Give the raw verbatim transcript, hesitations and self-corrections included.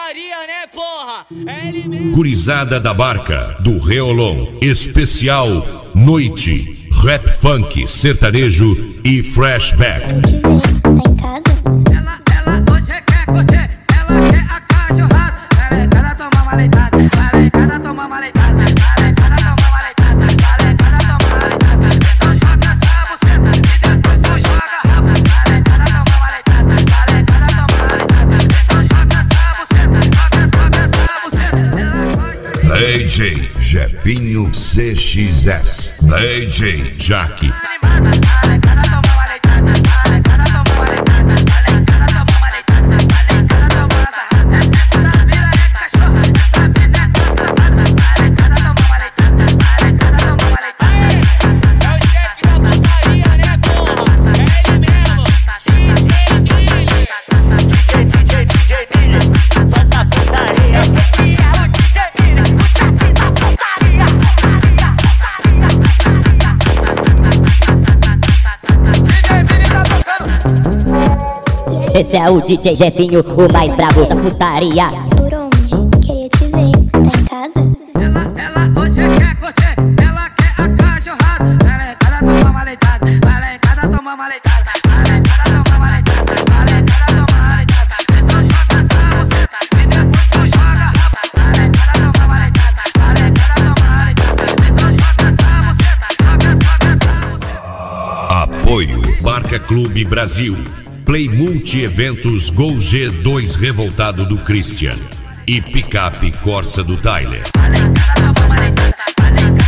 putaria, né, porra? É ele mesmo. Gurizada da Barca, do Reolon, especial Noite, Rap Funk, Sertanejo e Flashback. Tá em casa? Ela, ela hoje quer curtir, ela quer a cachorrada. Ela é cada tomar uma leitada, ela é cada tomar uma leitada, ela é cada tomar uma leitada, ela é cada tomar uma leitada. Então joga essa buceta e depois tu joga a raba. Ela é cada tomar uma leitada, ela é cada tomar uma leitada. Então joga essa buceta, joga, joga essa buceta. Ela gosta de D J Jefinho C X S, D J Jaque. animada. Ela é cada tomar uma leitada, ela é cada tomar uma leitada, ela é cada tomar uma leitada, ela é cada tomar uma sarrada. Essa mina é cachorra, essa mina é safada. Ela é cada tomar uma leitada, ela é cada tomar uma leitada. É o chefe da putaria, né, porra? É ele mesmo. D J Billy. D J, D J Billy, só da putaria. Esse é o D J Billy, o chefe da putaria. D J Billy tá tocando. Esse é o D J Jefinho, o mais brabo da putaria. Por onde? Queria te ver. Tá em casa? Ela, ela hoje quer curtir, ela quer a cachorrada. Ela é cada tomar uma leitada, ela é cada tomar uma leitada, ela é cada tomar uma leitada, ela é cada tomar uma leitada. Então joga essa buceta e depois tu joga a raba. Ela é cada tomar uma leitada, ela é cada tomar uma leitada. Então joga essa buceta, joga, joga essa buceta. Apoio Barca Clube Brasil, Play Multi Eventos Gol G dois Revoltado do Christian e Picape Corsa do Tyler. Ela é cada tomar uma leitada, ela é cada